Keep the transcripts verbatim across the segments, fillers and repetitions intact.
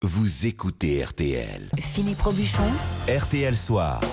Vous écoutez R T L. Philippe Robuchon. R T L Soir.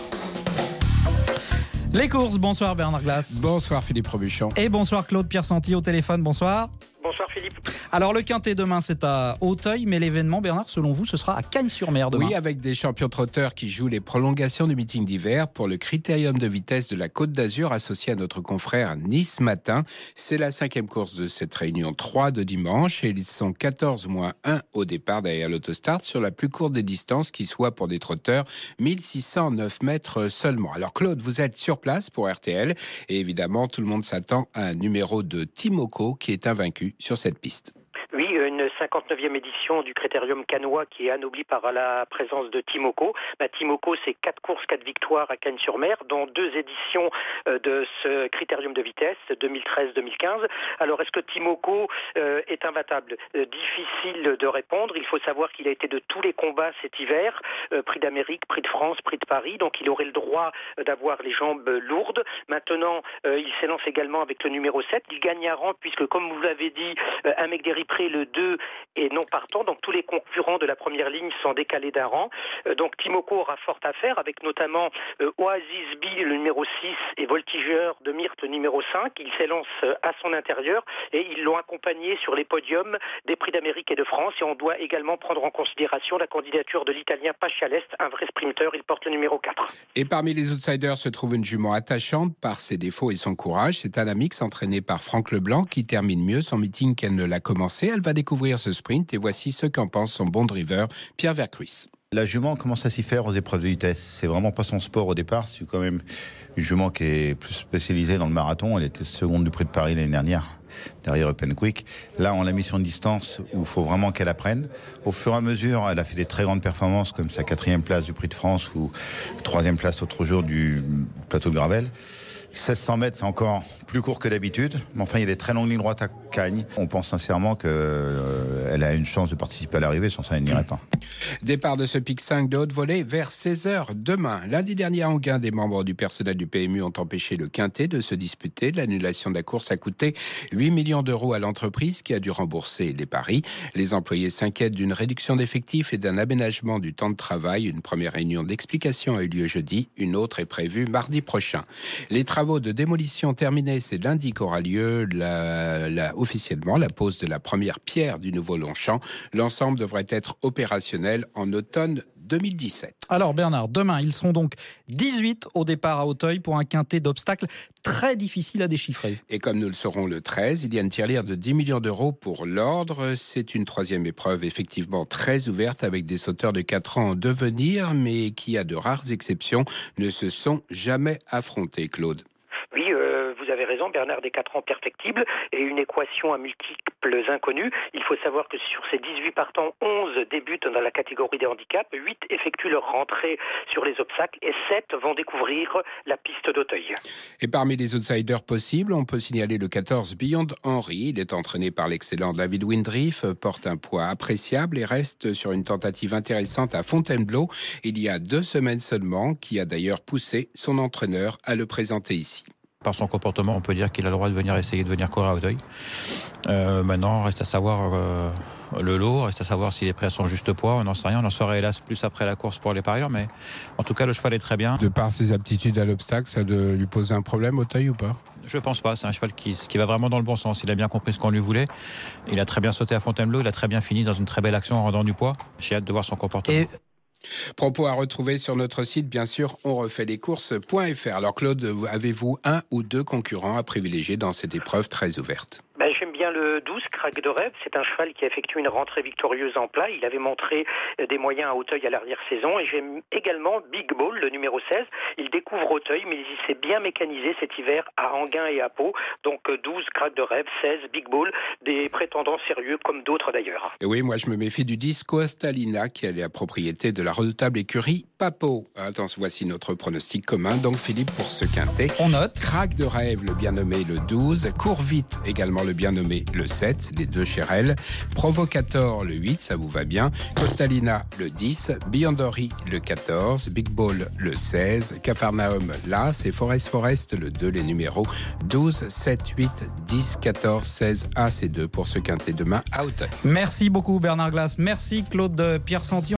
Les courses, bonsoir Bernard Glass. Bonsoir Philippe Robuchon. Et bonsoir Claude Pierre-Santi au téléphone, bonsoir. Bonsoir Philippe. Alors le quintet demain c'est à Auteuil, mais l'événement Bernard, selon vous, ce sera à Cagnes-sur-Mer demain. Oui, avec des champions trotteurs qui jouent les prolongations du meeting d'hiver pour le critérium de vitesse de la Côte d'Azur associé à notre confrère Nice Matin. C'est la cinquième course de cette réunion trois de dimanche et ils sont quatorze moins un au départ derrière l'autostart sur la plus courte des distances qui soit pour des trotteurs mille six cent neuf mètres seulement. Alors Claude, vous êtes sur place pour R T L et évidemment tout le monde s'attend à un numéro de Timoko qui est invaincu sur cette piste. Oui, une cinquante-neuvième édition du Critérium Cannois qui est anoblie par la présence de Timoko. Bah, Timoko, c'est quatre courses, quatre victoires à Cagnes-sur-Mer, dont deux éditions de ce Critérium de vitesse, deux mille treize deux mille quinze. Alors, est-ce que Timoko euh, est imbattable ? euh, Difficile de répondre. Il faut savoir qu'il a été de tous les combats cet hiver, euh, prix d'Amérique, prix de France, prix de Paris, donc il aurait le droit d'avoir les jambes lourdes. Maintenant, euh, il s'élance également avec le numéro sept. Il gagne un rang puisque, comme vous l'avez dit, euh, un mec d'Éripré, le deux est non partant, donc tous les concurrents de la première ligne sont décalés d'un rang. Euh, donc Timoko aura fort à faire avec notamment euh, Oasis B, le numéro six, et Voltigeur de Myrthe, le numéro cinq. Ils s'élancent euh, à son intérieur et ils l'ont accompagné sur les podiums des prix d'Amérique et de France. Et on doit également prendre en considération la candidature de l'Italien Pacialest, un vrai sprinter, il porte le numéro quatre. Et parmi les outsiders se trouve une jument attachante par ses défauts et son courage. C'est Alamix, entraînée par Franck Leblanc, qui termine mieux son meeting qu'elle ne l'a commencé. Elle va découvrir ce sprint et voici ce qu'en pense son bon driver, Pierre Vercruis. La jument commence à s'y faire aux épreuves de vitesse. C'est vraiment pas son sport au départ. C'est quand même une jument qui est plus spécialisée dans le marathon. Elle était seconde du prix de Paris l'année dernière, derrière Open Quick. Là, on l'a mis sur une distance où il faut vraiment qu'elle apprenne. Au fur et à mesure, elle a fait des très grandes performances, comme sa quatrième place du prix de France ou troisième place l'autre jour du plateau de Gravel. seize cents mètres, c'est encore plus court que d'habitude, mais enfin il y a des très longues lignes droites à Cagnes. On pense sincèrement qu'elle euh, a une chance de participer à l'arrivée, sans ça elle n'irait pas. Départ de ce pic cinq de haute volée vers seize heures demain. Lundi dernier à Enghien, des membres du personnel du P M U ont empêché le quintet de se disputer. L'annulation de la course a coûté huit millions d'euros à l'entreprise qui a dû rembourser les paris. Les employés s'inquiètent d'une réduction d'effectifs et d'un aménagement du temps de travail. Une première réunion d'explication a eu lieu jeudi, une autre est prévue mardi prochain. Les travaux de démolition terminés, c'est lundi qu'aura lieu la, la, officiellement la pose de la première pierre du nouveau Longchamp. L'ensemble devrait être opérationnel en automne deux mille dix-sept. Alors Bernard, demain ils seront donc dix-huit au départ à Auteuil pour un quintet d'obstacles très difficile à déchiffrer. Et comme nous le saurons le treize, il y a une tirelire de dix millions d'euros pour l'ordre. C'est une troisième épreuve effectivement très ouverte avec des sauteurs de quatre ans en devenir, mais qui, à de rares exceptions, ne se sont jamais affrontés, Claude. Oui, euh, vous avez raison, Bernard, des quatre ans perfectibles et une équation à multiples inconnus. Il faut savoir que sur ces dix-huit partants, onze débutent dans la catégorie des handicaps, huit effectuent leur rentrée sur les obstacles et sept vont découvrir la piste d'Auteuil. Et parmi les outsiders possibles, on peut signaler le quatorze Beyond Henry. Il est entraîné par l'excellent David Windriff, porte un poids appréciable et reste sur une tentative intéressante à Fontainebleau il y a deux semaines seulement, qui a d'ailleurs poussé son entraîneur à le présenter ici. Par son comportement, on peut dire qu'il a le droit de venir essayer de venir courir à Auteuil. Euh, maintenant, reste à savoir euh, le lot, reste à savoir s'il est prêt à son juste poids. On n'en sait rien, on en saura hélas plus après la course pour les parieurs, mais en tout cas, le cheval est très bien. De par ses aptitudes à l'obstacle, ça doit lui poser un problème, Auteuil, ou pas ? Je pense pas, c'est un cheval qui, qui va vraiment dans le bon sens. Il a bien compris ce qu'on lui voulait. Il a très bien sauté à Fontainebleau, il a très bien fini dans une très belle action en rendant du poids. J'ai hâte de voir son comportement. Et... Propos à retrouver sur notre site, bien sûr, on refait les courses point f r. Alors Claude, avez-vous un ou deux concurrents à privilégier dans cette épreuve très ouverte ? Ben, j'aime bien le douze, Crack de Rêve. C'est un cheval qui a effectué une rentrée victorieuse en plat. Il avait montré des moyens à Auteuil à l'arrière saison. Et j'aime également Big Ball, le numéro seize. Il découvre Auteuil, mais il s'est bien mécanisé cet hiver à Enghien et à Pau. Donc douze, Crack de Rêve, seize, Big Ball. Des prétendants sérieux, comme d'autres d'ailleurs. Et oui, moi je me méfie du Disco Stalina, qui est la propriété de la redoutable écurie Papo. Attention, voici notre pronostic commun. Donc Philippe, pour ce quintet. On note. Crack de Rêve, le bien nommé le douze. Court vite, également le bien nommé Armée le sept, les deux Chérel, Provocator le huit, ça vous va bien, Costalina le dix, Biandori le quatorze, Big Ball le seize, Capharnaüm l'As et Forest Forest le deux, les numéros douze, sept, huit, dix, quatorze, seize, As et deux pour ce quintet demain à Auteuil. Merci beaucoup Bernard Glass, merci Claude Pierre Santillon.